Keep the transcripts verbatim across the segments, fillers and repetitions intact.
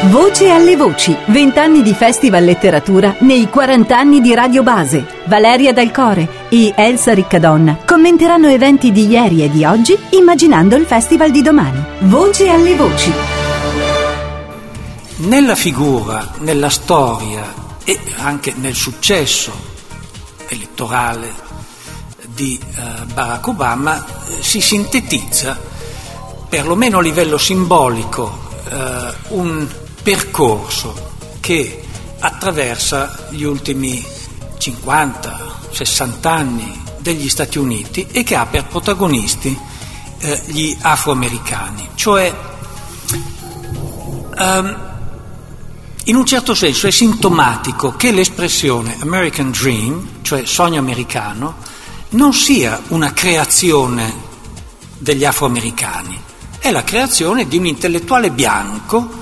Voce alle voci, vent'anni di Festival Letteratura nei quaranta anni di Radio Base. Valeria Dal Core e Elsa Riccadonna commenteranno eventi di ieri e di oggi, immaginando il festival di domani. Voce alle voci. Nella figura, nella storia e anche nel successo elettorale di eh, Barack Obama eh, si sintetizza, perlomeno a livello simbolico, eh, un percorso che attraversa gli ultimi cinquanta sessanta anni degli Stati Uniti e che ha per protagonisti eh, gli afroamericani, cioè um, in un certo senso è sintomatico che l'espressione American Dream, cioè sogno americano, non sia una creazione degli afroamericani, è la creazione di un intellettuale bianco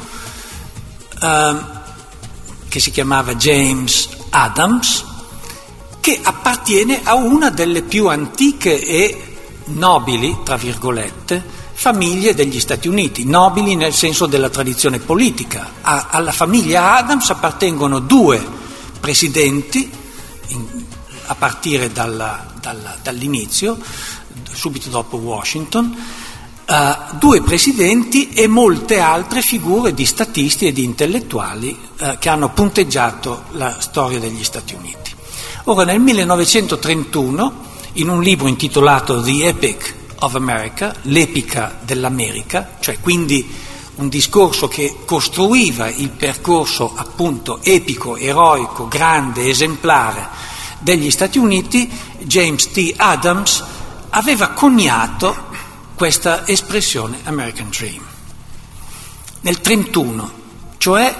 Uh, che si chiamava James Adams, che appartiene a una delle più antiche e nobili, tra virgolette, famiglie degli Stati Uniti, nobili nel senso della tradizione politica. A, alla famiglia Adams appartengono due presidenti, in, a partire dalla, dalla, dall'inizio, subito dopo Washington, Uh, due presidenti e molte altre figure di statisti e di intellettuali uh, che hanno punteggiato la storia degli Stati Uniti. Ora, nel millenovecentotrentuno, in un libro intitolato The Epic of America, l'epica dell'America, cioè quindi un discorso che costruiva il percorso appunto epico, eroico, grande, esemplare degli Stati Uniti, James T. Adams aveva coniato questa espressione American Dream. Nel trentuno, cioè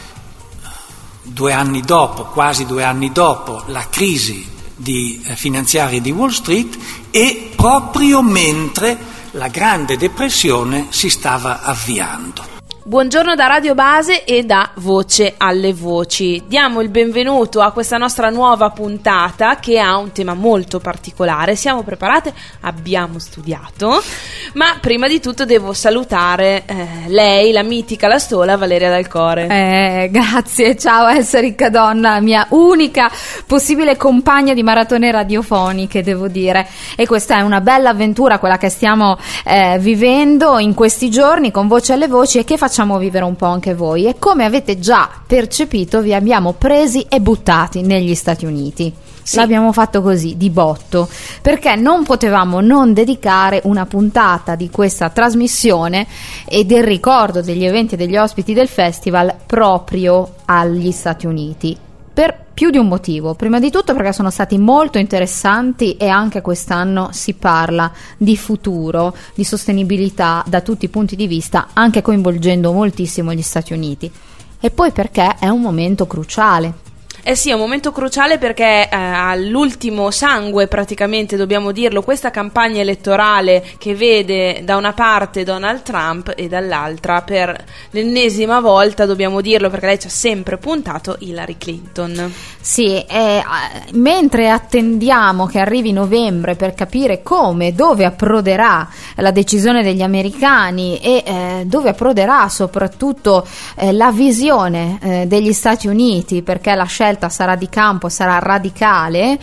due anni dopo, quasi due anni dopo la crisi di, eh, finanziaria di Wall Street e proprio mentre la Grande Depressione si stava avviando. Buongiorno da Radio Base e da Voce alle Voci. Diamo il benvenuto a questa nostra nuova puntata che ha un tema molto particolare. Siamo preparate? Abbiamo studiato. Ma prima di tutto devo salutare eh, lei, la mitica, la sola Valeria Dal Core. Eh, grazie, ciao Elsa Riccadonna, mia unica possibile compagna di maratone radiofoniche, devo dire. E questa è una bella avventura, quella che stiamo eh, vivendo in questi giorni con Voce alle Voci e che facciamo facciamo vivere un po' anche voi, e come avete già percepito vi abbiamo presi e buttati negli Stati Uniti. Sì. L'abbiamo fatto così, di botto, perché non potevamo non dedicare una puntata di questa trasmissione e del ricordo degli eventi e degli ospiti del festival proprio agli Stati Uniti. Per più di un motivo. Prima di tutto perché sono stati molto interessanti e anche quest'anno si parla di futuro, di sostenibilità da tutti i punti di vista, anche coinvolgendo moltissimo gli Stati Uniti. E poi perché è un momento cruciale. Eh sì, è un momento cruciale perché eh, all'ultimo sangue, praticamente dobbiamo dirlo, questa campagna elettorale che vede da una parte Donald Trump e dall'altra, per l'ennesima volta, dobbiamo dirlo perché lei ci ha sempre puntato, Hillary Clinton. Sì, eh, mentre attendiamo che arrivi novembre per capire come, dove approderà la decisione degli americani e eh, dove approderà soprattutto eh, la visione eh, degli Stati Uniti, perché la scelta sarà di campo, sarà radicale,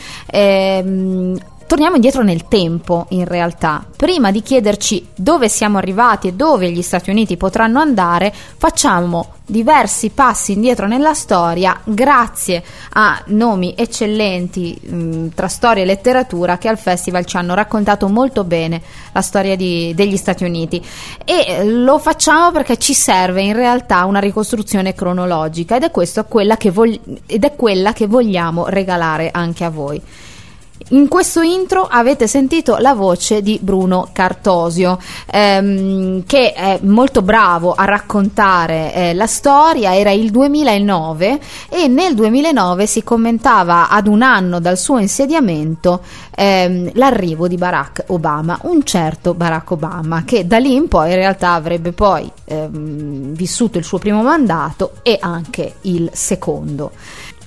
ehm, torniamo indietro nel tempo in realtà. Prima di chiederci dove siamo arrivati e dove gli Stati Uniti potranno andare, facciamo diversi passi indietro nella storia grazie a nomi eccellenti mh, tra storia e letteratura che al festival ci hanno raccontato molto bene la storia di, degli Stati Uniti, e lo facciamo perché ci serve in realtà una ricostruzione cronologica ed è, questo quella che vog- ed è quella che vogliamo regalare anche a voi. In questo intro avete sentito la voce di Bruno Cartosio, ehm, che è molto bravo a raccontare eh, la storia. Era il duemilanove e nel duemilanove si commentava ad un anno dal suo insediamento ehm, l'arrivo di Barack Obama, un certo Barack Obama, che da lì in poi in realtà avrebbe poi ehm, vissuto il suo primo mandato e anche il secondo.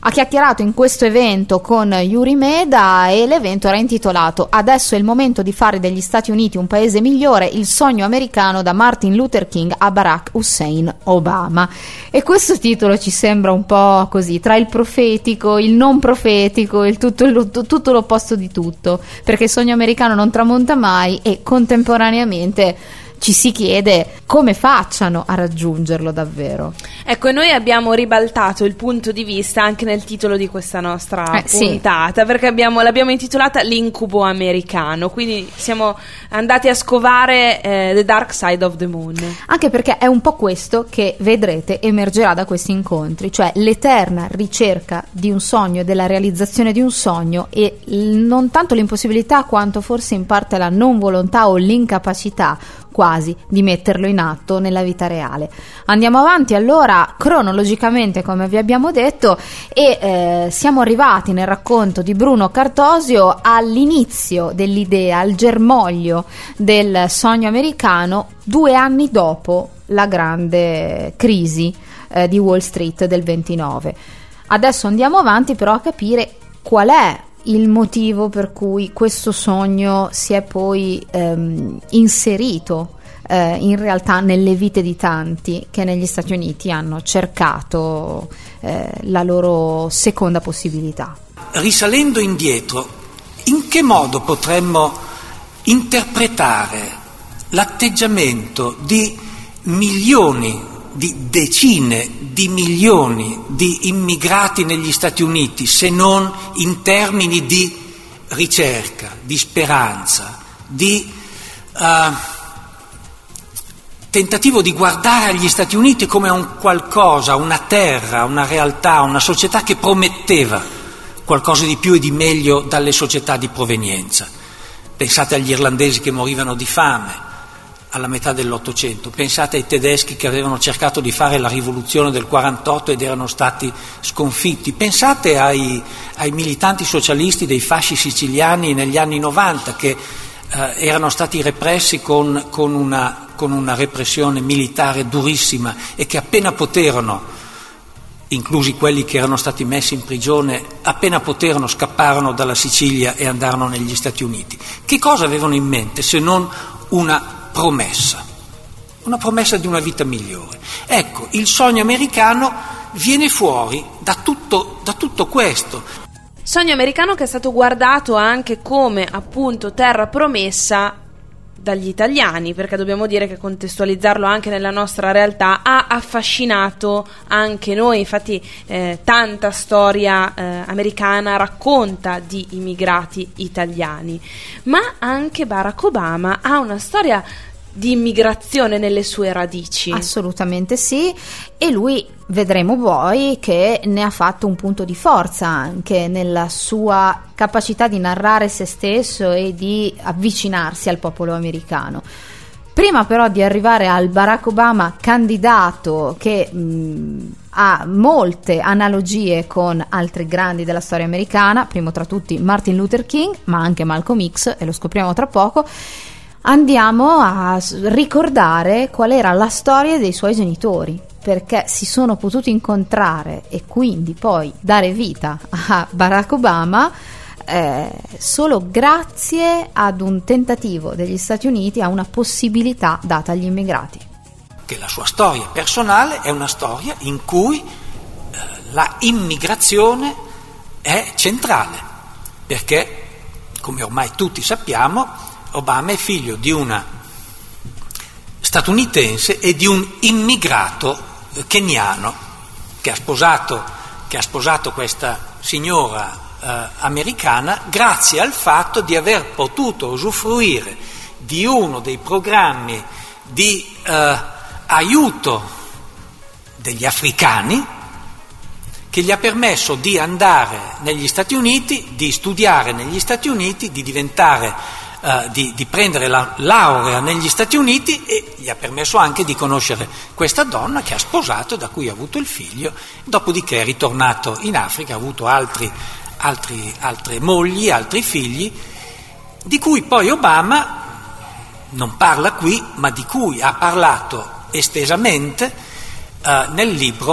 Ha chiacchierato in questo evento con Yuri Meda e l'evento era intitolato "Adesso è il momento di fare degli Stati Uniti un paese migliore, il sogno americano da Martin Luther King a Barack Hussein Obama". E questo titolo ci sembra un po' così, tra il profetico, il non profetico, il tutto, il, tutto l'opposto di tutto, perché il sogno americano non tramonta mai e contemporaneamente ci si chiede come facciano a raggiungerlo davvero. Ecco, e noi abbiamo ribaltato il punto di vista anche nel titolo di questa nostra eh, puntata, sì. Perché abbiamo, l'abbiamo intitolata L'incubo americano, quindi siamo andati a scovare eh, The Dark Side of the Moon. Anche perché è un po' questo che vedrete emergerà da questi incontri, cioè l'eterna ricerca di un sogno, della realizzazione di un sogno e l- non tanto l'impossibilità quanto forse in parte la non volontà o l'incapacità quasi di metterlo in atto nella vita reale. Andiamo avanti allora cronologicamente, come vi abbiamo detto, e eh, siamo arrivati nel racconto di Bruno Cartosio all'inizio dell'idea, al germoglio del sogno americano, due anni dopo la grande crisi eh, di Wall Street del ventinove. Adesso andiamo avanti però a capire qual è il motivo per cui questo sogno si è poi ehm, inserito eh, in realtà nelle vite di tanti che negli Stati Uniti hanno cercato eh, la loro seconda possibilità. Risalendo indietro, in che modo potremmo interpretare l'atteggiamento di milioni, di decine di milioni di immigrati negli Stati Uniti, se non in termini di ricerca, di speranza, di uh, tentativo di guardare agli Stati Uniti come a un qualcosa, una terra, una realtà, una società che prometteva qualcosa di più e di meglio dalle società di provenienza. Pensate agli irlandesi che morivano di fame alla metà dell'Ottocento, pensate ai tedeschi che avevano cercato di fare la rivoluzione del quarantotto ed erano stati sconfitti, pensate ai, ai militanti socialisti dei fasci siciliani negli anni novanta che eh, erano stati repressi con, con, una, con una repressione militare durissima e che appena poterono, inclusi quelli che erano stati messi in prigione, appena poterono scapparono dalla Sicilia e andarono negli Stati Uniti. Che cosa avevano in mente se non una promessa, una promessa di una vita migliore? Ecco, il sogno americano viene fuori da tutto, da tutto questo. Sogno americano che è stato guardato anche come appunto terra promessa dagli italiani, perché dobbiamo dire che contestualizzarlo anche nella nostra realtà ha affascinato anche noi. Infatti eh, tanta storia eh, americana racconta di immigrati italiani, ma anche Barack Obama ha una storia di immigrazione nelle sue radici. Assolutamente sì, e lui vedremo poi che ne ha fatto un punto di forza anche nella sua capacità di narrare se stesso e di avvicinarsi al popolo americano. Prima però di arrivare al Barack Obama candidato che mh, ha molte analogie con altri grandi della storia americana, primo tra tutti Martin Luther King, ma anche Malcolm X, e lo scopriamo tra poco, andiamo a ricordare qual era la storia dei suoi genitori, perché si sono potuti incontrare e quindi poi dare vita a Barack Obama eh, solo grazie ad un tentativo degli Stati Uniti, a una possibilità data agli immigrati. Che la sua storia personale è una storia in cui eh, la immigrazione è centrale, perché, come ormai tutti sappiamo, Obama è figlio di una statunitense e di un immigrato keniano che ha sposato, che ha sposato questa signora eh, americana grazie al fatto di aver potuto usufruire di uno dei programmi di eh, aiuto degli africani che gli ha permesso di andare negli Stati Uniti, di studiare negli Stati Uniti, di diventare Uh, di, di prendere la laurea negli Stati Uniti, e gli ha permesso anche di conoscere questa donna che ha sposato, da cui ha avuto il figlio, dopodiché è ritornato in Africa, ha avuto altri, altri, altre mogli, altri figli, di cui poi Obama non parla qui, ma di cui ha parlato estesamente uh, nel libro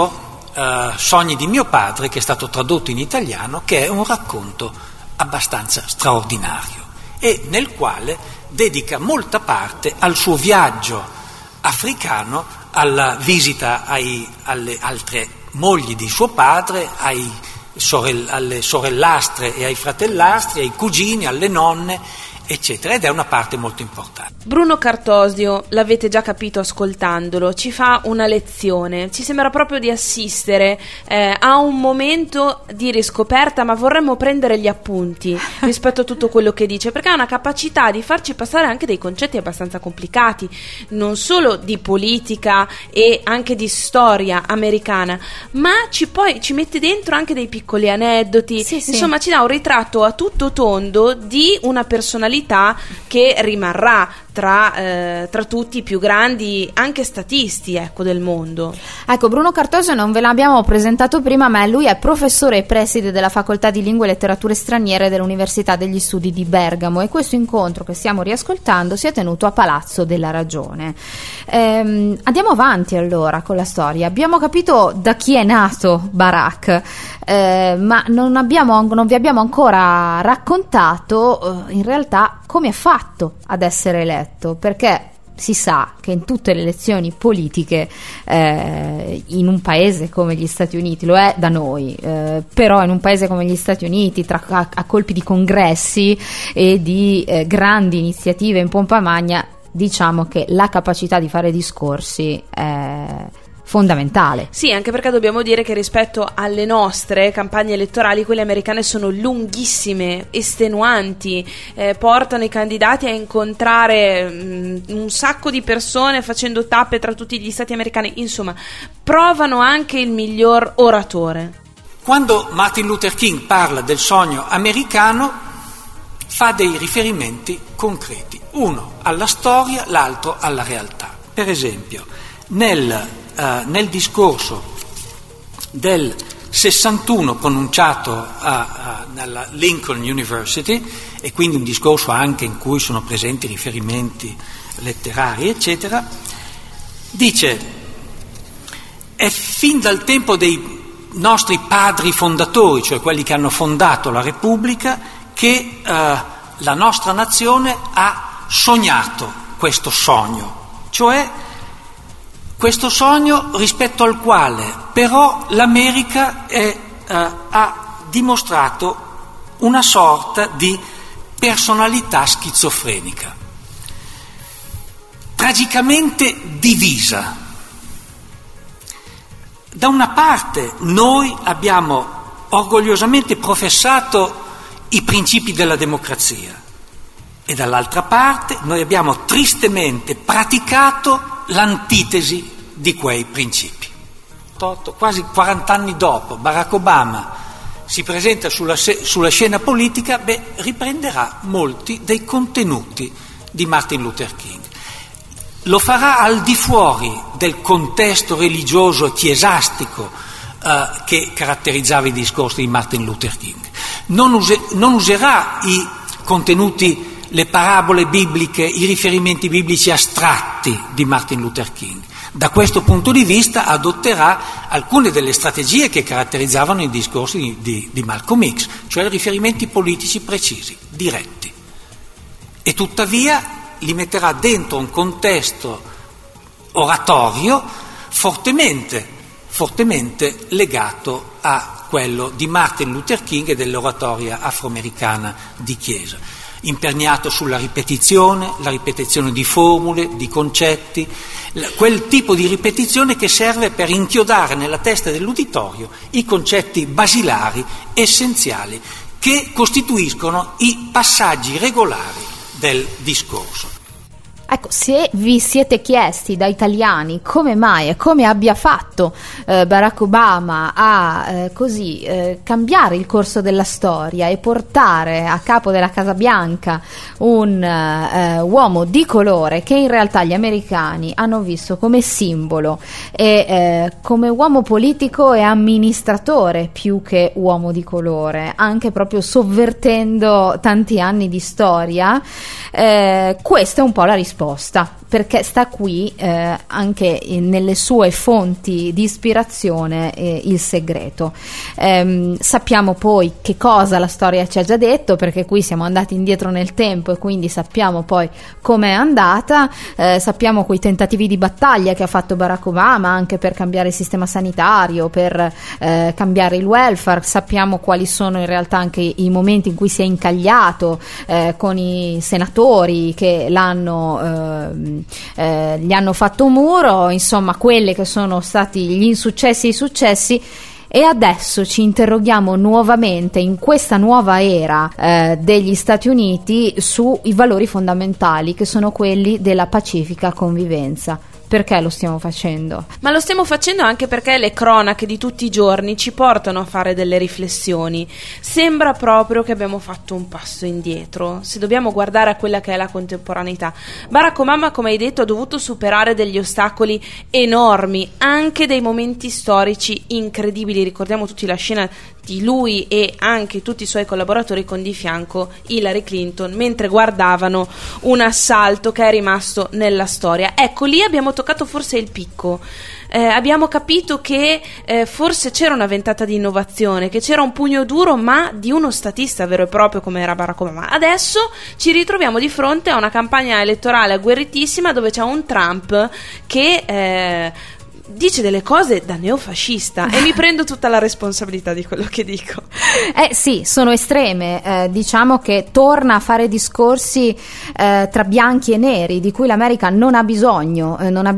uh, Sogni di mio padre, che è stato tradotto in italiano, che è un racconto abbastanza straordinario e nel quale dedica molta parte al suo viaggio africano, alla visita ai, alle altre mogli di suo padre, ai sorell- alle sorellastre e ai fratellastri, ai cugini, alle nonne, eccetera, ed è una parte molto importante. Bruno Cartosio, l'avete già capito ascoltandolo, ci fa una lezione, ci sembra proprio di assistere eh, a un momento di riscoperta, ma vorremmo prendere gli appunti rispetto a tutto quello che dice, perché ha una capacità di farci passare anche dei concetti abbastanza complicati, non solo di politica e anche di storia americana, ma ci poi ci mette dentro anche dei piccoli aneddoti, sì, insomma sì. Ci dà un ritratto a tutto tondo di una personalità che rimarrà tra, eh, tra tutti i più grandi anche statisti, ecco, del mondo. Ecco, Bruno Cartosio non ve l'abbiamo presentato prima, ma lui è professore e preside della Facoltà di Lingue e Letterature Straniere dell'Università degli Studi di Bergamo, e questo incontro che stiamo riascoltando si è tenuto a Palazzo della Ragione. Ehm, andiamo avanti allora con la storia. Abbiamo capito da chi è nato Barack, eh, ma non, abbiamo, non vi abbiamo ancora raccontato eh, in realtà come è fatto ad essere eletto, perché si sa che in tutte le elezioni politiche eh, in un paese come gli Stati Uniti, lo è da noi, eh, però in un paese come gli Stati Uniti, tra, a, a colpi di congressi e di eh, grandi iniziative in pompa magna, diciamo che la capacità di fare discorsi è fondamentale. Sì, anche perché dobbiamo dire che rispetto alle nostre campagne elettorali, quelle americane sono lunghissime, estenuanti, eh, portano i candidati a incontrare mh, un sacco di persone facendo tappe tra tutti gli stati americani, insomma provano anche il miglior oratore. Quando Martin Luther King parla del sogno americano fa dei riferimenti concreti, uno alla storia, l'altro alla realtà. Per esempio nel Uh, nel discorso del sessantuno pronunciato a, uh, alla Lincoln University, e quindi un discorso anche in cui sono presenti riferimenti letterari eccetera, dice: è fin dal tempo dei nostri padri fondatori, cioè quelli che hanno fondato la Repubblica, che uh, la nostra nazione ha sognato questo sogno, cioè questo sogno rispetto al quale però l'America è, eh, ha dimostrato una sorta di personalità schizofrenica, tragicamente divisa. Da una parte noi abbiamo orgogliosamente professato i principi della democrazia e dall'altra parte noi abbiamo tristemente praticato l'antitesi di quei principi. Quasi quaranta anni dopo Barack Obama si presenta sulla, sulla scena politica, beh, riprenderà molti dei contenuti di Martin Luther King. Lo farà al di fuori del contesto religioso e chiesastico eh, che caratterizzava i discorsi di Martin Luther King. Non, use, non userà i contenuti, le parabole bibliche, i riferimenti biblici astratti di Martin Luther King. Da questo punto di vista adotterà alcune delle strategie che caratterizzavano i discorsi di, di, di Malcolm X, cioè riferimenti politici precisi, diretti. E tuttavia li metterà dentro un contesto oratorio fortemente, fortemente legato a quello di Martin Luther King e dell'oratoria afroamericana di Chiesa, imperniato sulla ripetizione, la ripetizione di formule, di concetti, quel tipo di ripetizione che serve per inchiodare nella testa dell'uditorio i concetti basilari, essenziali, che costituiscono i passaggi regolari del discorso. Ecco, se vi siete chiesti da italiani come mai e come abbia fatto eh, Barack Obama a eh, così eh, cambiare il corso della storia e portare a capo della Casa Bianca un eh, uomo di colore che in realtà gli americani hanno visto come simbolo e eh, come uomo politico e amministratore più che uomo di colore, anche proprio sovvertendo tanti anni di storia, eh, questa è un po' la risposta. perché sta qui eh, anche in, nelle sue fonti di ispirazione eh, il segreto. Ehm, sappiamo poi che cosa la storia ci ha già detto, perché qui siamo andati indietro nel tempo e quindi sappiamo poi com'è andata, eh, sappiamo quei tentativi di battaglia che ha fatto Barack Obama anche per cambiare il sistema sanitario, per eh, cambiare il welfare, sappiamo quali sono in realtà anche i momenti in cui si è incagliato eh, con i senatori che l'hanno eh, eh, gli hanno fatto un muro, insomma quelli che sono stati gli insuccessi e i successi. E adesso ci interroghiamo nuovamente in questa nuova era eh, degli Stati Uniti sui valori fondamentali, che sono quelli della pacifica convivenza. Perché lo stiamo facendo? Ma lo stiamo facendo anche perché le cronache di tutti i giorni ci portano a fare delle riflessioni. Sembra proprio che abbiamo fatto un passo indietro, se dobbiamo guardare a quella che è la contemporaneità. Barack Obama, come hai detto, ha dovuto superare degli ostacoli enormi, anche dei momenti storici incredibili. Ricordiamo tutti la scena di lui e anche tutti i suoi collaboratori con di fianco Hillary Clinton mentre guardavano un assalto che è rimasto nella storia. Ecco, lì abbiamo toccato forse il picco. Eh, abbiamo capito che eh, forse c'era una ventata di innovazione, che c'era un pugno duro ma di uno statista vero e proprio come era Barack Obama. Adesso ci ritroviamo di fronte a una campagna elettorale agguerritissima dove c'è un Trump che eh, dice delle cose da neofascista e mi prendo tutta la responsabilità di quello che dico. Eh sì, sono estreme, eh, diciamo che torna a fare discorsi eh, tra bianchi e neri di cui l'America non ha bisogno, eh, non ha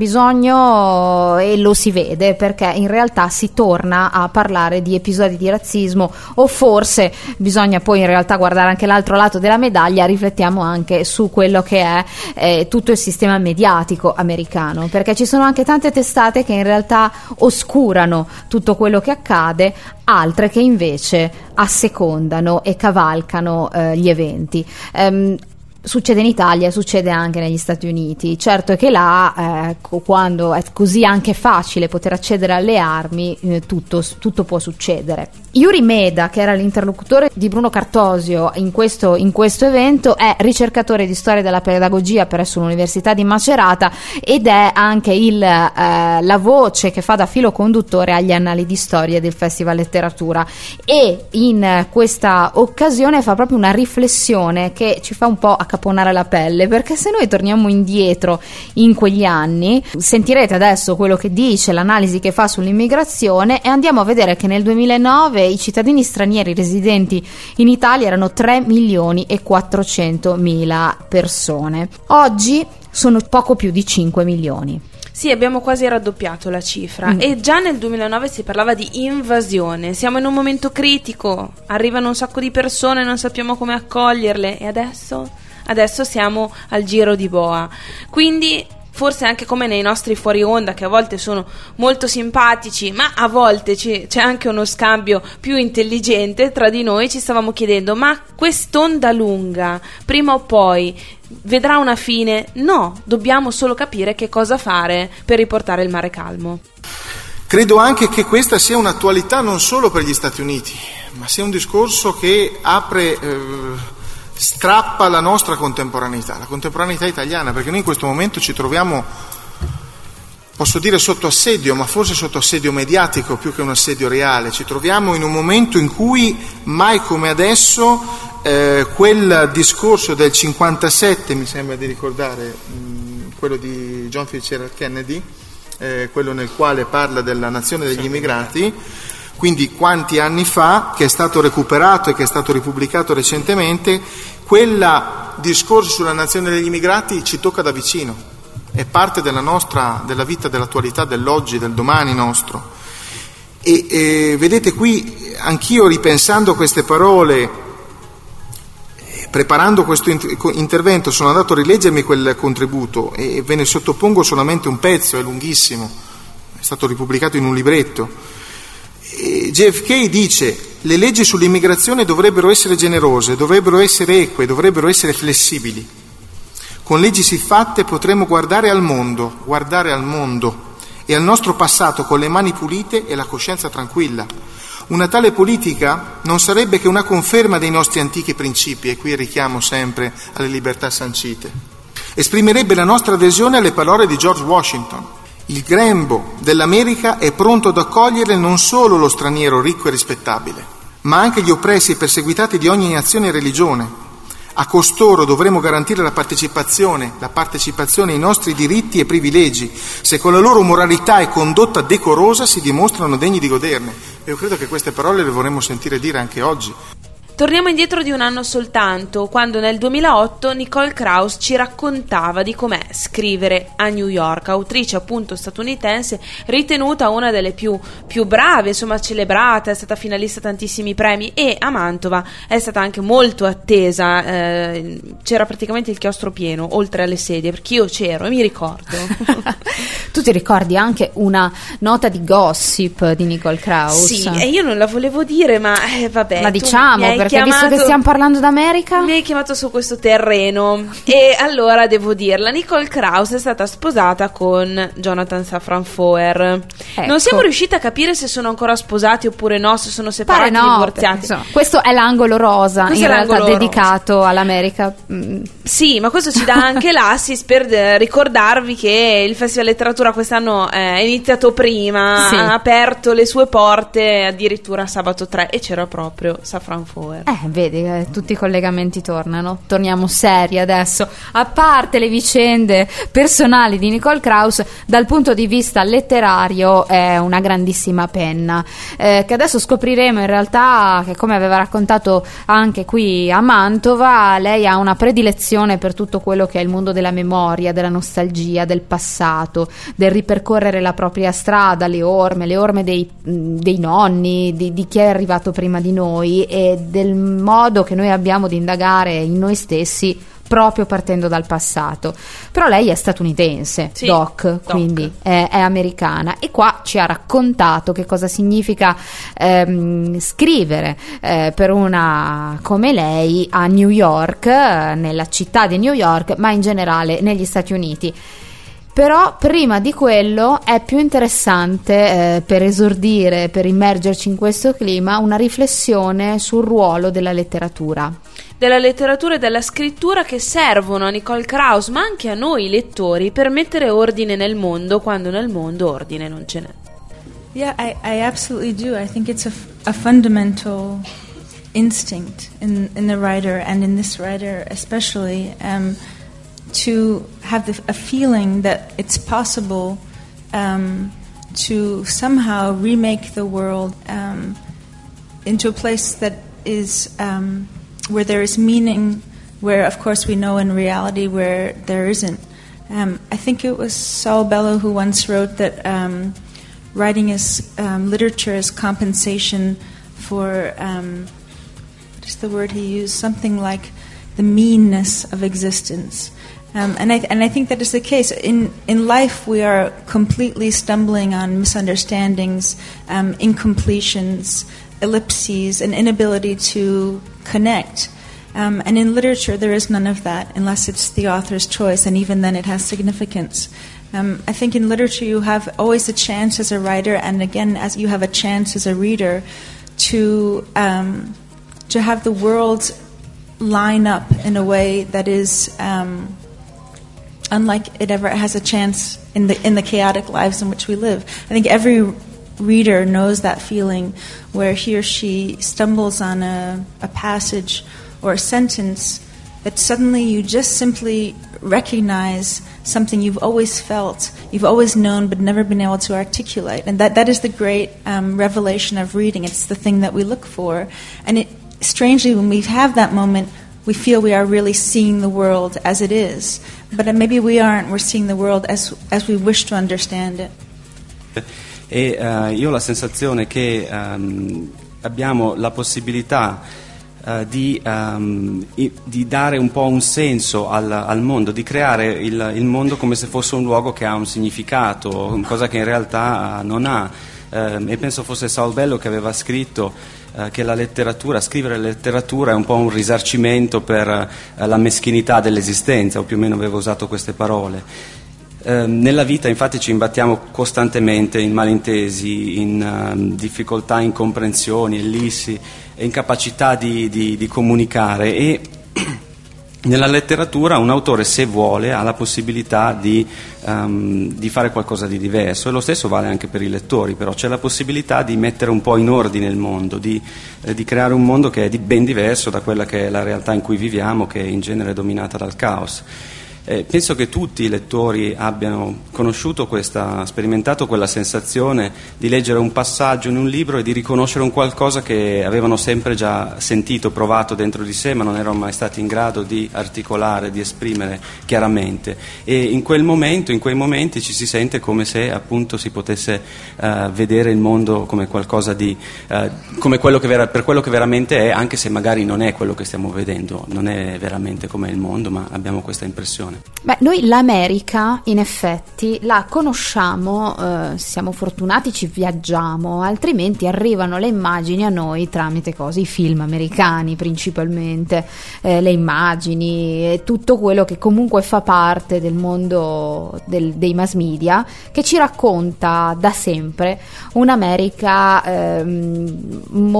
bisogno e lo si vede, perché in realtà si torna a parlare di episodi di razzismo, o forse bisogna poi in realtà guardare anche l'altro lato della medaglia. Riflettiamo anche su quello che è eh, tutto il sistema mediatico americano, perché ci sono anche tante testate che in realtà oscurano tutto quello che accade, altre che invece assecondano e cavalcano eh, gli eventi. Um, Succede in Italia, succede anche negli Stati Uniti. Certo è che là, eh, quando è così anche facile poter accedere alle armi, eh, tutto, tutto può succedere. Yuri Meda, che era l'interlocutore di Bruno Cartosio in questo, in questo evento, è ricercatore di storia della pedagogia presso l'Università di Macerata ed è anche il, eh, la voce che fa da filo conduttore agli annali di storia del Festival Letteratura, e in questa occasione fa proprio una riflessione che ci fa un po' accaponare la pelle, perché se noi torniamo indietro in quegli anni, sentirete adesso quello che dice, l'analisi che fa sull'immigrazione, e andiamo a vedere che nel duemilanove i cittadini stranieri residenti in Italia erano tre milioni e quattrocentomila persone. Oggi sono poco più di cinque milioni. Sì, abbiamo quasi raddoppiato la cifra mm. e già nel duemilanove si parlava di invasione. Siamo in un momento critico, arrivano un sacco di persone, non sappiamo come accoglierle, e adesso? Adesso siamo al giro di boa. Quindi forse anche come nei nostri fuori onda, che a volte sono molto simpatici, ma a volte c- c'è anche uno scambio più intelligente tra di noi, ci stavamo chiedendo: ma quest'onda lunga prima o poi vedrà una fine? No, dobbiamo solo capire che cosa fare per riportare il mare calmo. Credo anche che questa sia un'attualità non solo per gli Stati Uniti, ma sia un discorso che apre eh, strappa la nostra contemporaneità, la contemporaneità italiana, perché noi in questo momento ci troviamo, posso dire, sotto assedio, ma forse sotto assedio mediatico più che un assedio reale. Ci troviamo in un momento in cui mai come adesso eh, quel discorso del cinquantasette, mi sembra di ricordare, mh, quello di John Fitzgerald Kennedy, eh, quello nel quale parla della nazione degli immigrati, quindi quanti anni fa, che è stato recuperato e che è stato ripubblicato recentemente, quel discorso sulla nazione degli immigrati ci tocca da vicino, è parte della nostra, della vita, dell'attualità, dell'oggi, del domani nostro. E, e vedete, qui anch'io, ripensando a queste parole, preparando questo intervento, sono andato a rileggermi quel contributo e ve ne sottopongo solamente un pezzo, è lunghissimo, è stato ripubblicato in un libretto. J F K dice: le leggi sull'immigrazione dovrebbero essere generose, dovrebbero essere eque, dovrebbero essere flessibili. Con leggi siffatte potremo guardare al mondo, guardare al mondo e al nostro passato con le mani pulite e la coscienza tranquilla. Una tale politica non sarebbe che una conferma dei nostri antichi principi, e qui richiamo sempre alle libertà sancite. Esprimerebbe la nostra adesione alle parole di George Washington. Il grembo dell'America è pronto ad accogliere non solo lo straniero ricco e rispettabile, ma anche gli oppressi e perseguitati di ogni nazione e religione. A costoro dovremo garantire la partecipazione, la partecipazione ai nostri diritti e privilegi, se con la loro moralità e condotta decorosa si dimostrano degni di goderne. E io credo che queste parole le vorremmo sentire dire anche oggi. Torniamo indietro di un anno soltanto, quando nel duemilaotto Nicole Krauss ci raccontava di com'è scrivere a New York, autrice appunto statunitense, ritenuta una delle più, più brave, insomma celebrata, è stata finalista a tantissimi premi, e a Mantova è stata anche molto attesa, eh, c'era praticamente il chiostro pieno, oltre alle sedie, perché io c'ero e mi ricordo. Tu ti ricordi anche una nota di gossip di Nicole Krauss? Sì, e io non la volevo dire, ma eh, vabbè. Ma diciamo, perché chiamato, visto che stiamo parlando d'America, mi hai chiamato su questo terreno e allora devo dirla, Nicole Krauss è stata sposata con Jonathan Safran Foer. Ecco. Non siamo riusciti a capire se sono ancora sposati oppure no, se sono separati, Pare no, divorziati. Insomma, questo è l'angolo rosa, Questo in è realtà l'angolo dedicato rosa. all'America. Mm. Sì, ma questo ci dà anche l'assist per eh, ricordarvi che il Festival Letteratura quest'anno eh, è iniziato prima, sì. ha aperto le sue porte addirittura sabato tre e c'era proprio Safran Foer. Eh, vedi, eh, tutti i collegamenti tornano. Torniamo seri adesso. A parte le vicende personali di Nicole Krauss, dal punto di vista letterario è una grandissima penna, eh, che adesso scopriremo in realtà che, come aveva raccontato anche qui a Mantova, lei ha una predilezione per tutto quello che è il mondo della memoria, della nostalgia, del passato, del ripercorrere la propria strada, le orme, le orme dei, dei nonni, di, di chi è arrivato prima di noi, e del modo che noi abbiamo di indagare in noi stessi proprio partendo dal passato. Però lei è statunitense, sì, doc, doc. quindi è, è americana, e qua ci ha raccontato che cosa significa ehm, scrivere eh, per una come lei a New York, eh, nella città di New York, ma in generale negli Stati Uniti. Però prima di quello è più interessante, eh, per esordire, per immergerci in questo clima, una riflessione sul ruolo della letteratura. Della letteratura e della scrittura che servono a Nicole Krauss, ma anche a noi lettori, per mettere ordine nel mondo quando nel mondo ordine non ce n'è. Yeah, I, I absolutely do. I think it's a, a fundamental instinct in, in the writer, and in this writer especially, um, to have the, a feeling that it's possible um, to somehow remake the world um, into a place that is um, where there is meaning, where of course we know in reality where there isn't. Um, I think it was Saul Bellow who once wrote that um, writing is um, literature is compensation for um, what is the word he used? Something like the meanness of existence. Um, and I th- and I think that is the case. In in life, we are completely stumbling on misunderstandings, um, incompletions, ellipses, an inability to connect. Um, and in literature, there is none of that, unless it's the author's choice, and even then, it has significance. Um, I think in literature, you have always a chance as a writer, and again, as you have a chance as a reader, to um, to have the world line up in a way that is Um, unlike it ever has a chance in the in the chaotic lives in which we live. I think every reader knows that feeling where he or she stumbles on a, a passage or a sentence that suddenly you just simply recognize something you've always felt, you've always known but never been able to articulate. And that, that is the great um, revelation of reading. It's the thing that we look for. And it, strangely, when we have that moment, we feel we are really seeing the world as it is. But maybe we aren't. We're seeing the world as, as we wish to understand it. E uh, io ho la sensazione che um, abbiamo la possibilità uh, di, um, i, di dare un po' un senso al, al mondo, di creare il, il mondo come se fosse un luogo che ha un significato, cosa che in realtà uh, non ha. Uh, e penso fosse Saul Bellow che aveva scritto uh, che la letteratura, scrivere letteratura è un po' un risarcimento per uh, la meschinità dell'esistenza, o più o meno aveva usato queste parole. Uh, nella vita infatti ci imbattiamo costantemente in malintesi, in uh, difficoltà, incomprensioni, ellissi, incapacità di, di, di comunicare, e Nella letteratura un autore, se vuole, ha la possibilità di, um, di fare qualcosa di diverso, e lo stesso vale anche per i lettori, però c'è la possibilità di mettere un po' in ordine il mondo, di, eh, di creare un mondo che è di ben diverso da quella che è la realtà in cui viviamo, che in genere è dominata dal caos. Eh, penso che tutti i lettori abbiano conosciuto questa, sperimentato quella sensazione di leggere un passaggio in un libro e di riconoscere un qualcosa che avevano sempre già sentito, provato dentro di sé, ma non erano mai stati in grado di articolare, di esprimere chiaramente. E in quel momento, in quei momenti ci si sente come se appunto si potesse uh, vedere il mondo come qualcosa di uh, come quello che vera, per quello che veramente è, anche se magari non è quello che stiamo vedendo, non è veramente come il mondo, ma abbiamo questa impressione. Beh, noi l'America in effetti la conosciamo, eh, siamo fortunati, ci viaggiamo, altrimenti arrivano le immagini a noi tramite cosa? I film americani principalmente, eh, le immagini e tutto quello che comunque fa parte del mondo del, dei mass media, che ci racconta da sempre un'America ehm,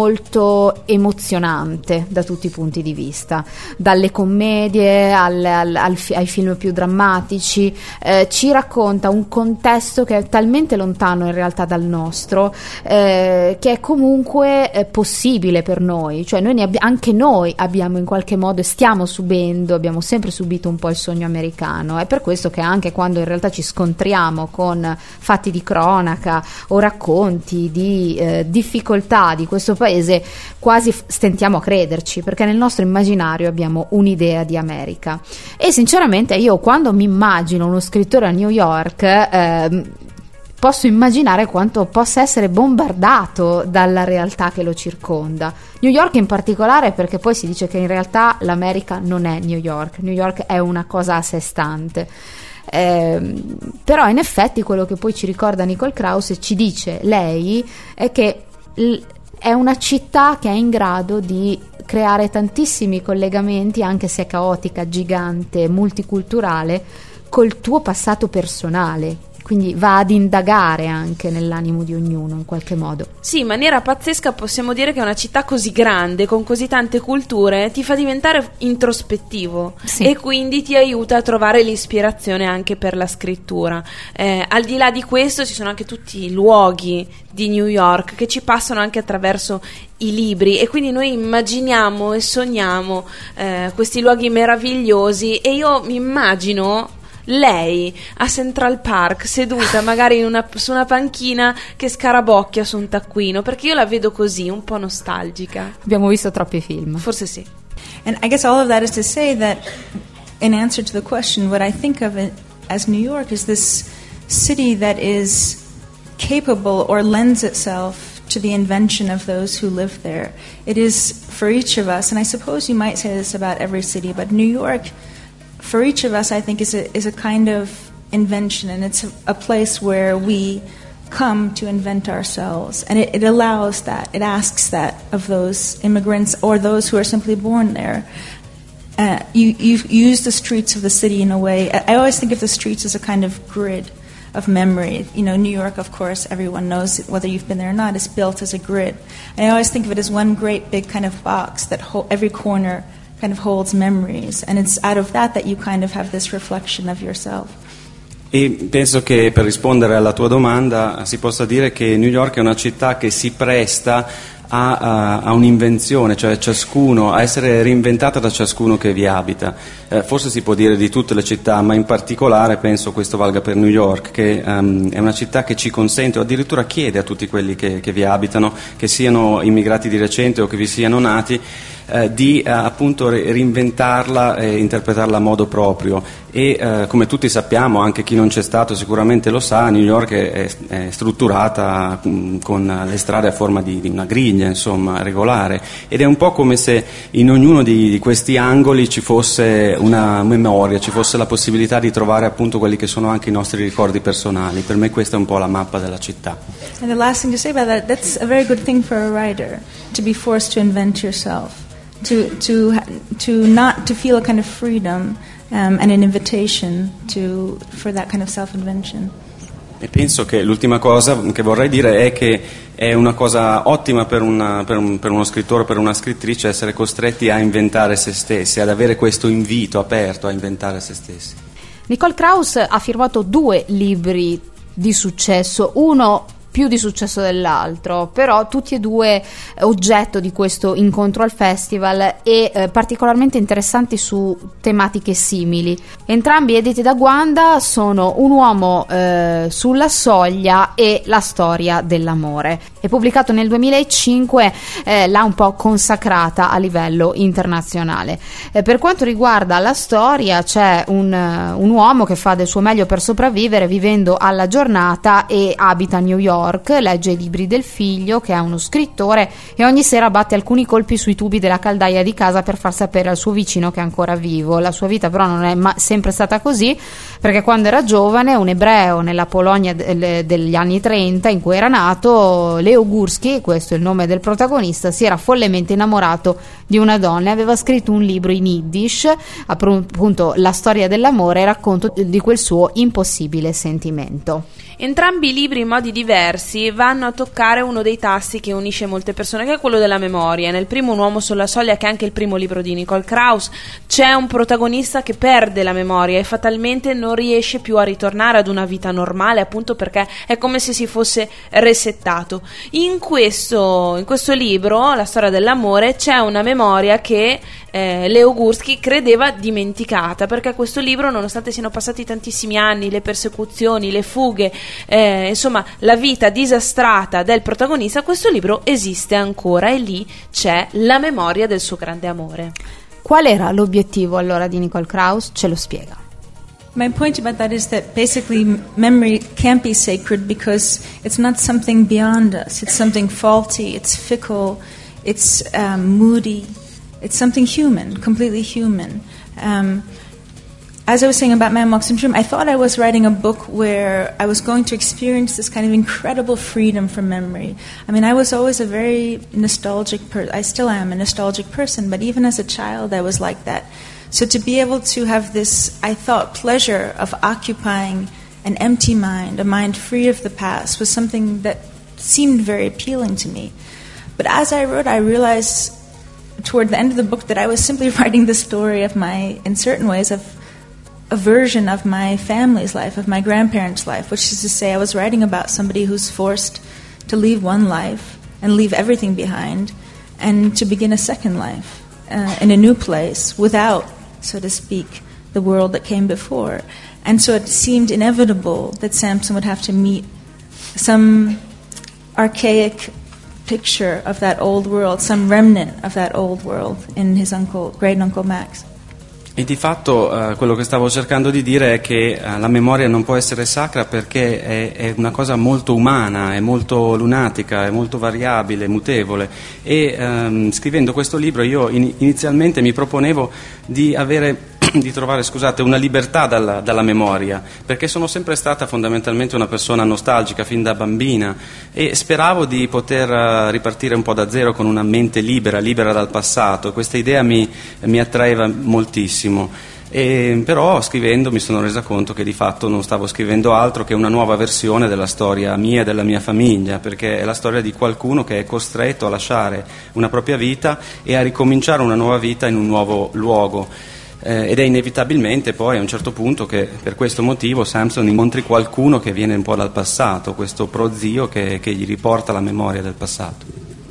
molto emozionante da tutti i punti di vista, dalle commedie al, al, al, ai film più drammatici, eh, ci racconta un contesto che è talmente lontano in realtà dal nostro, eh, che è comunque eh, possibile per noi, cioè noi ne abbi- anche noi abbiamo in qualche modo, stiamo subendo, abbiamo sempre subito un po' il sogno americano. È per questo che anche quando in realtà ci scontriamo con fatti di cronaca o racconti di eh, difficoltà di questo paese, quasi f- stentiamo a crederci, perché nel nostro immaginario abbiamo un'idea di America. E sinceramente io quando mi immagino uno scrittore a New York, eh, posso immaginare quanto possa essere bombardato dalla realtà che lo circonda. New York in particolare, perché poi si dice che in realtà l'America non è New York, New York è una cosa a sé stante. Eh, però in effetti quello che poi ci ricorda Nicole Krauss, ci dice lei, è che l- è una città che è in grado di creare tantissimi collegamenti, anche se è caotica, gigante, multiculturale, col tuo passato personale. Quindi va ad indagare anche nell'animo di ognuno in qualche modo. Sì, in maniera pazzesca possiamo dire che una città così grande, con così tante culture, ti fa diventare introspettivo, sì, e quindi ti aiuta a trovare l'ispirazione anche per la scrittura. Eh, al di là di questo ci sono anche tutti i luoghi di New York che ci passano anche attraverso i libri, e quindi noi immaginiamo e sogniamo eh, questi luoghi meravigliosi, e io mi immagino lei a Central Park seduta magari in una, su una panchina che scarabocchia su un taccuino, perché io la vedo così, un po' nostalgica. Abbiamo visto troppi film. Forse sì. And I guess all of that is to say that in answer to the question, what I think of it as New York is this city that is capable or lends itself to the invention of those who live there. It is for each of us, and I suppose you might say this about every city, but New York for each of us, I think, is a, is a kind of invention, and it's a, a place where we come to invent ourselves, and it, it allows that, it asks that of those immigrants or those who are simply born there. Uh, you, you use the streets of the city in a way, I always think of the streets as a kind of grid of memory. You know, New York, of course, everyone knows it, whether you've been there or not, is built as a grid. And I always think of it as one great big kind of box that ho- every corner kind of holds memories, and it's out of that that you kind of have this reflection of yourself. E penso che per rispondere alla tua domanda si possa dire che New York è una città che si presta a, a, a un'invenzione, cioè ciascuno, a essere reinventata da ciascuno che vi abita. Eh, forse si può dire di tutte le città, ma in particolare penso questo valga per New York, che um, è una città che ci consente, o addirittura chiede a tutti quelli che, che vi abitano, che siano immigrati di recente o che vi siano nati, eh, di eh, appunto reinventarla e interpretarla a modo proprio. E eh, come tutti sappiamo, anche chi non c'è stato sicuramente lo sa, New York è, è strutturata mh, con le strade a forma di, di una griglia, insomma, regolare, ed è un po' come se in ognuno di, di questi angoli ci fosse una memoria, ci fosse la possibilità di trovare appunto quelli che sono anche i nostri ricordi personali. Per me questa è un po' la mappa della città. And the last thing to say about that, that's a very good thing for a writer, to be forced to invent yourself, to to to not to feel a kind of freedom um, and an invitation to for that kind of self-invention. E penso che l'ultima cosa che vorrei dire è che è una cosa ottima per, una, per, un, per uno scrittore, per una scrittrice, essere costretti a inventare se stessi, ad avere questo invito aperto a inventare se stessi. Nicole Krauss ha firmato due libri di successo, uno più di successo dell'altro, però tutti e due oggetto di questo incontro al festival e eh, particolarmente interessanti su tematiche simili. Entrambi editi da Guanda sono Un uomo eh, sulla soglia e La storia dell'amore. È pubblicato nel duemilacinque, eh, l'ha un po' consacrata a livello internazionale. Eh, per quanto riguarda la storia, c'è un, uh, un uomo che fa del suo meglio per sopravvivere vivendo alla giornata e abita a New York. Legge i libri del figlio, che è uno scrittore, e ogni sera batte alcuni colpi sui tubi della caldaia di casa per far sapere al suo vicino che è ancora vivo. La sua vita però non è ma- sempre stata così, perché quando era giovane, un ebreo nella Polonia de- degli anni trenta in cui era nato, Leo Górski, questo è il nome del protagonista, si era follemente innamorato di una donna e aveva scritto un libro in Yiddish, appunto La storia dell'amore, e racconto di quel suo impossibile sentimento. Entrambi i libri, in modi diversi, vanno a toccare uno dei tasti che unisce molte persone, che è quello della memoria. Nel primo Un uomo sulla soglia, che è anche il primo libro di Nicole Krauss, c'è un protagonista che perde la memoria e fatalmente non riesce più a ritornare ad una vita normale, appunto perché è come se si fosse resettato. In questo, in questo libro, La storia dell'amore, c'è una memoria che eh, Leo Górski credeva dimenticata, perché questo libro, nonostante siano passati tantissimi anni, le persecuzioni, le fughe, Eh, insomma la vita disastrata del protagonista, questo libro esiste ancora e lì c'è la memoria del suo grande amore. Qual era l'obiettivo allora di Nicole Krauss? Ce lo spiega. My point about that is that basically memory can't be sacred because it's not something beyond us. It's something faulty, it's fickle, it's um, moody, it's something human, completely human. Um, As I was saying about Man Walks in Dream, I thought I was writing a book where I was going to experience this kind of incredible freedom from memory. I mean, I was always a very nostalgic person. I still am a nostalgic person, but even as a child, I was like that. So to be able to have this, I thought, pleasure of occupying an empty mind, a mind free of the past, was something that seemed very appealing to me. But as I wrote, I realized toward the end of the book that I was simply writing the story of my, in certain ways, of a version of my family's life, of my grandparents' life, which is to say I was writing about somebody who's forced to leave one life and leave everything behind and to begin a second life uh, in a new place without, so to speak, the world that came before. And so it seemed inevitable that Samson would have to meet some archaic picture of that old world, some remnant of that old world in his uncle, great uncle Max. E di fatto eh, quello che stavo cercando di dire è che eh, la memoria non può essere sacra perché è, è una cosa molto umana, è molto lunatica, è molto variabile, mutevole, e ehm, scrivendo questo libro io in, inizialmente mi proponevo di avere di trovare, scusate, una libertà dalla, dalla memoria, perché sono sempre stata fondamentalmente una persona nostalgica fin da bambina e speravo di poter uh, ripartire un po' da zero con una mente libera, libera dal passato. Questa idea mi, mi attraeva moltissimo. E, però scrivendo mi sono resa conto che di fatto non stavo scrivendo altro che una nuova versione della storia mia e della mia famiglia, perché è la storia di qualcuno che è costretto a lasciare una propria vita e a ricominciare una nuova vita in un nuovo luogo. Eh, ed è inevitabilmente poi a un certo punto che per questo motivo Samson incontri qualcuno che viene un po' dal passato, questo prozio che, che gli riporta la memoria del passato.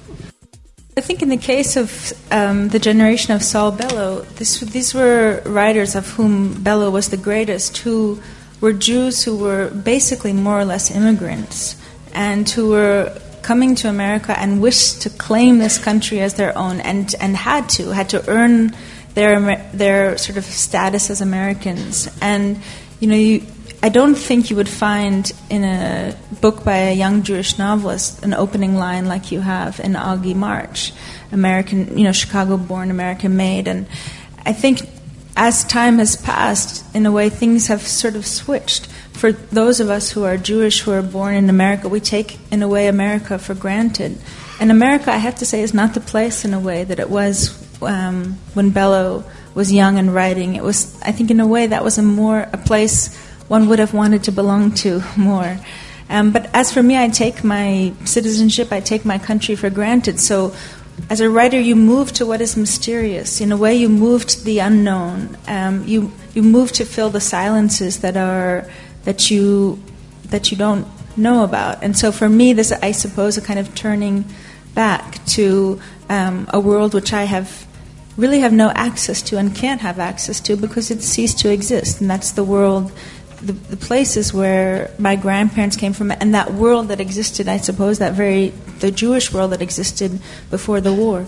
I think in the case of um, the generation of Saul Bellow, this, these were writers of whom Bellow was the greatest, who were Jews who were basically more or less immigrants and who were coming to America and wished to claim this country as their own and, and had to, had to earn their their sort of status as Americans. And you know, you, I don't think you would find in a book by a young Jewish novelist an opening line like you have in Augie March, American, you know, Chicago-born, American-made. And I think as time has passed, in a way, things have sort of switched. For those of us who are Jewish, who are born in America, we take, in a way, America for granted. And America, I have to say, is not the place, in a way, that it was Um, when Bellow was young and writing. It was, I think, in a way, that was a more a place one would have wanted to belong to more. Um, but as for me, I take my citizenship, I take my country for granted. So as a writer, you move to what is mysterious. In a way, you move to the unknown. Um, you you move to fill the silences that are that you that you don't know about. And so for me, this, I suppose, a kind of turning back to um, a world which I have really have no access to and can't have access to because it ceased to exist. And that's the world, the, the places where my grandparents came from, and that world that existed, I suppose, that very, the Jewish world that existed before the war.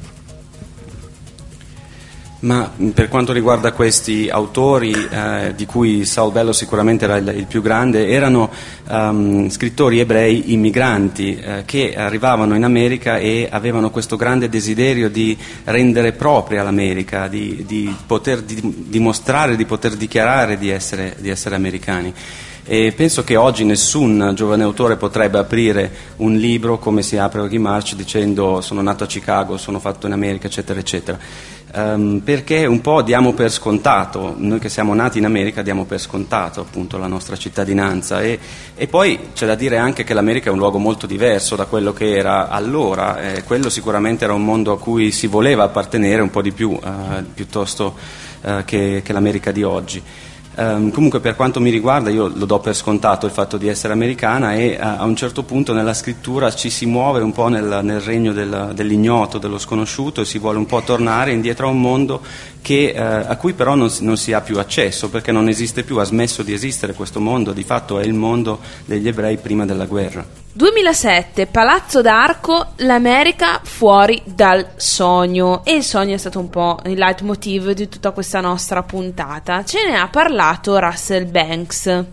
Ma per quanto riguarda questi autori, eh, di cui Saul Bellow sicuramente era il, il più grande, erano um, scrittori ebrei immigranti eh, che arrivavano in America e avevano questo grande desiderio di rendere propria l'America, di, di poter di, dimostrare, di poter dichiarare di essere, di essere americani. E penso che oggi nessun giovane autore potrebbe aprire un libro come si apre Oggy March dicendo sono nato a Chicago, sono fatto in America, eccetera, eccetera. Um, perché un po' diamo per scontato, noi che siamo nati in America diamo per scontato appunto la nostra cittadinanza e, e poi c'è da dire anche che l'America è un luogo molto diverso da quello che era allora, eh, quello sicuramente era un mondo a cui si voleva appartenere un po' di più uh, piuttosto uh, che, che l'America di oggi. Um, comunque per quanto mi riguarda io lo do per scontato il fatto di essere americana e uh, a un certo punto nella scrittura ci si muove un po' nel, nel regno del, dell'ignoto, dello sconosciuto e si vuole un po' tornare indietro a un mondo che, uh, a cui però non, non si ha più accesso perché non esiste più, ha smesso di esistere questo mondo, di fatto è il mondo degli ebrei prima della guerra. duemilasette, Palazzo d'Arco, l'America fuori dal sogno, e il sogno è stato un po' il leitmotiv di tutta questa nostra puntata. Ce ne ha parlato Russell Banks.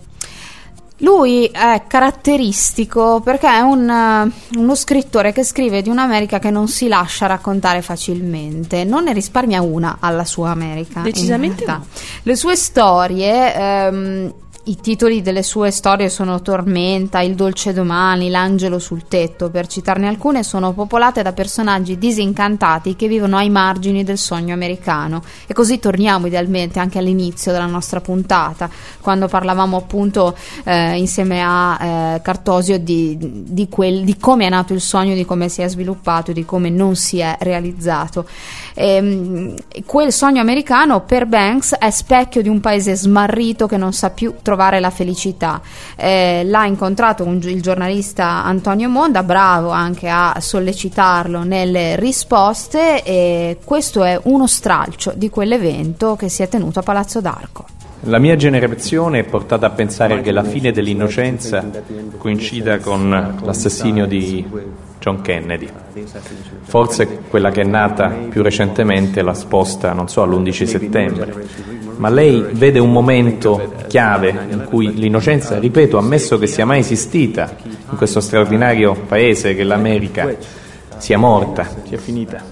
Lui è caratteristico perché è un, uno scrittore che scrive di un'America che non si lascia raccontare facilmente, non ne risparmia una alla sua America. Decisamente no. Le sue storie... Ehm, I titoli delle sue storie sono Tormenta, Il dolce domani, L'angelo sul tetto, per citarne alcune, sono popolate da personaggi disincantati che vivono ai margini del sogno americano. E così torniamo idealmente anche all'inizio della nostra puntata, quando parlavamo appunto eh, insieme a eh, Cartosio di, di, quel, di come è nato il sogno, di come si è sviluppato, di come non si è realizzato. E, quel sogno americano per Banks è specchio di un paese smarrito che non sa più trovare la felicità. Eh, l'ha incontrato un, il giornalista Antonio Monda, bravo anche a sollecitarlo nelle risposte, e questo è uno stralcio di quell'evento che si è tenuto a Palazzo d'Arco. La mia generazione è portata a pensare che la fine dell'innocenza coincida con l'assassinio di John Kennedy. Forse quella che è nata più recentemente la sposta, non so, all'undici settembre. Ma lei vede un momento chiave in cui l'innocenza, ripeto, ammesso che sia mai esistita in questo straordinario paese che l'America, sia morta, sia finita.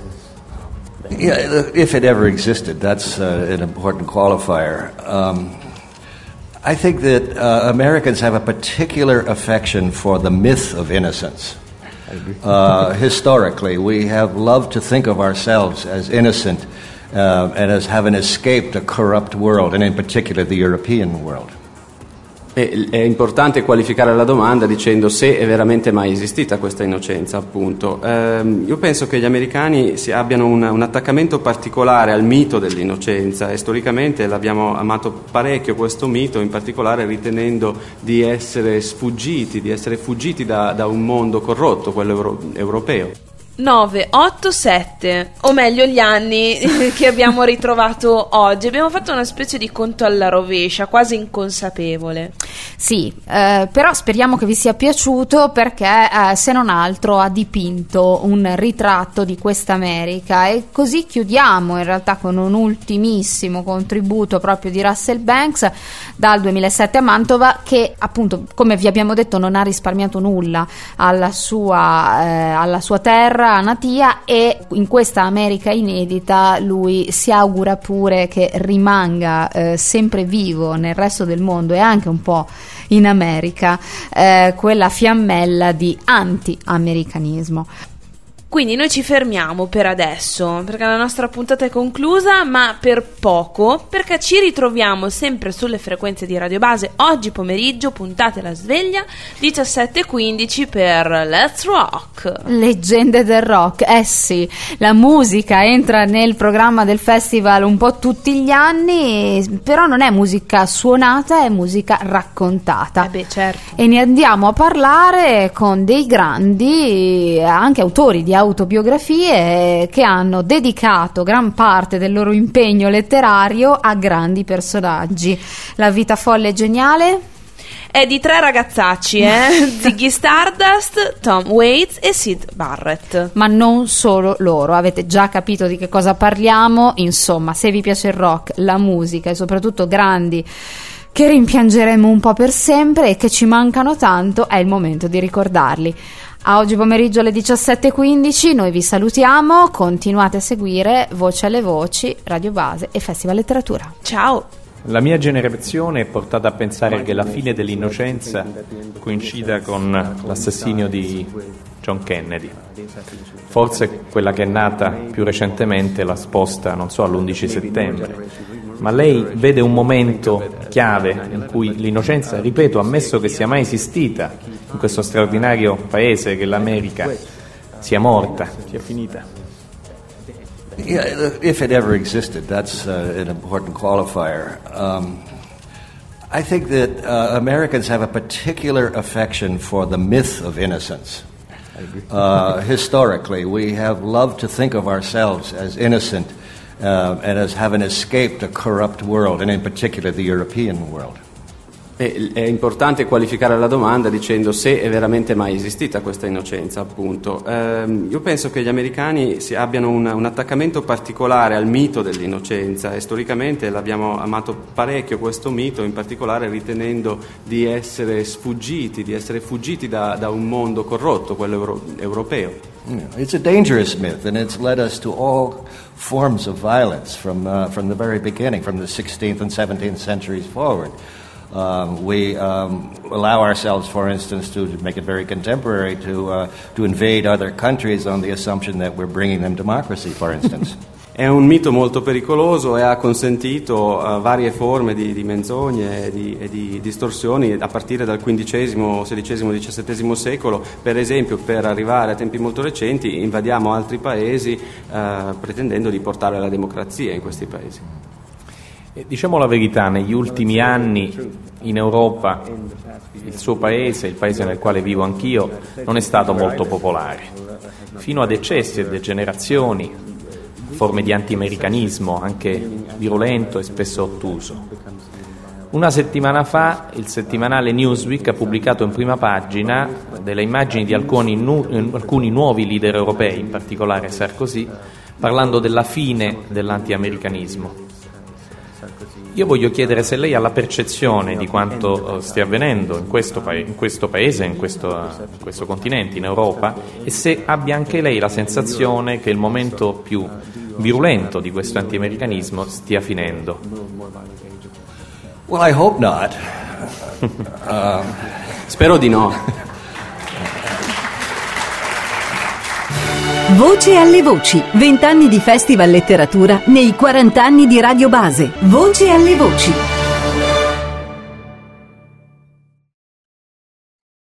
Yeah, if it ever existed, that's uh, an important qualifier. Um, I think that uh, Americans have a particular affection for the myth of innocence. Uh, historically, we have loved to think of ourselves as innocent uh, and as having escaped a corrupt world, and in particular the European world. È importante qualificare la domanda dicendo se è veramente mai esistita questa innocenza, appunto. Eh, io penso che gli americani si abbiano un, un attaccamento particolare al mito dell'innocenza e storicamente l'abbiamo amato parecchio questo mito, in particolare ritenendo di essere sfuggiti, di essere fuggiti da, da un mondo corrotto, quello euro, europeo. nove, otto, sette, o meglio gli anni che abbiamo ritrovato oggi. Abbiamo fatto una specie di conto alla rovescia, quasi inconsapevole. Sì, eh, però speriamo che vi sia piaciuto perché eh, se non altro ha dipinto un ritratto di questa America, e così chiudiamo in realtà con un ultimissimo contributo proprio di Russell Banks dal duemilasette a Mantova, che appunto, come vi abbiamo detto, non ha risparmiato nulla alla sua, eh, alla sua terra natia, e in questa America inedita lui si augura pure che rimanga eh, sempre vivo nel resto del mondo e anche un po' in America eh, quella fiammella di anti-americanismo. Quindi noi ci fermiamo per adesso, perché la nostra puntata è conclusa, ma per poco, perché ci ritroviamo sempre sulle frequenze di Radio Base oggi pomeriggio, puntate la sveglia, diciassette e quindici per Let's Rock. Leggende del rock, eh sì, la musica entra nel programma del festival un po' tutti gli anni, però non è musica suonata, è musica raccontata. Eh beh, certo. E ne andiamo a parlare con dei grandi, anche autori di autobiografie, che hanno dedicato gran parte del loro impegno letterario a grandi personaggi. La vita folle e geniale è di tre ragazzacci, eh? Ziggy Stardust, Tom Waits e Syd Barrett. Ma non solo loro, avete già capito di che cosa parliamo. Insomma, se vi piace il rock, la musica e soprattutto grandi che rimpiangeremo un po' per sempre e che ci mancano tanto, è il momento di ricordarli. A oggi pomeriggio alle diciassette e quindici noi vi salutiamo, continuate a seguire Voce alle Voci, Radio Base e Festival Letteratura. Ciao! La mia generazione è portata a pensare che la fine dell'innocenza coincida con l'assassinio di John Kennedy. Forse quella che è nata più recentemente la sposta, non so, all'undici settembre. Ma lei vede un momento chiave in cui l'innocenza, ripeto, ammesso che sia mai esistita in questo straordinario paese che è l'America, sia morta, sia finita. Yeah, if it ever existed, that's uh, an important qualifier. Um, I think that uh, Americans have a particular affection for the myth of innocence. Uh, historically, we have loved to think of ourselves as innocent uh, and as having escaped a corrupt world, and in particular the European world. E è importante qualificare la domanda dicendo se è veramente mai esistita questa innocenza, appunto. Ehm, io penso che gli americani si abbiano un, un attaccamento particolare al mito dell'innocenza e storicamente l'abbiamo amato parecchio questo mito, in particolare ritenendo di essere sfuggiti, di essere fuggiti da, da un mondo corrotto, quello euro, europeo. Yeah, it's a dangerous myth, and it's led us to all forms of violence from uh, from the very beginning, from the sixteenth and seventeenth centuries forward. Um, we um, allow ourselves, for instance, to, to make it very contemporary, to uh, to invade other countries on the assumption that we're bringing them democracy, for instance. È un mito molto pericoloso e ha consentito uh, varie forme di, di menzogne e di, e di distorsioni a partire dal quindicesimo, sedicesimo, diciassettesimo secolo. Per esempio, per arrivare a tempi molto recenti, invadiamo altri paesi uh, pretendendo di portare la democrazia in questi paesi. Diciamo la verità, negli ultimi anni in Europa il suo paese, il paese nel quale vivo anch'io, non è stato molto popolare, fino ad eccessi e degenerazioni, forme di anti-americanismo, anche virulento e spesso ottuso. Una settimana fa il settimanale Newsweek ha pubblicato in prima pagina delle immagini di alcuni, nu- alcuni nuovi leader europei, in particolare Sarkozy, parlando della fine dell'anti-americanismo. Io voglio chiedere se lei ha la percezione di quanto stia avvenendo in questo, pa- in questo paese, in questo, in questo continente, in Europa, e se abbia anche lei la sensazione che il momento più virulento di questo anti-americanismo stia finendo. Well, I hope not. uh, Spero di no. Voce alle Voci, vent'anni di Festival Letteratura nei quarant'anni di Radio Base. Voce alle Voci.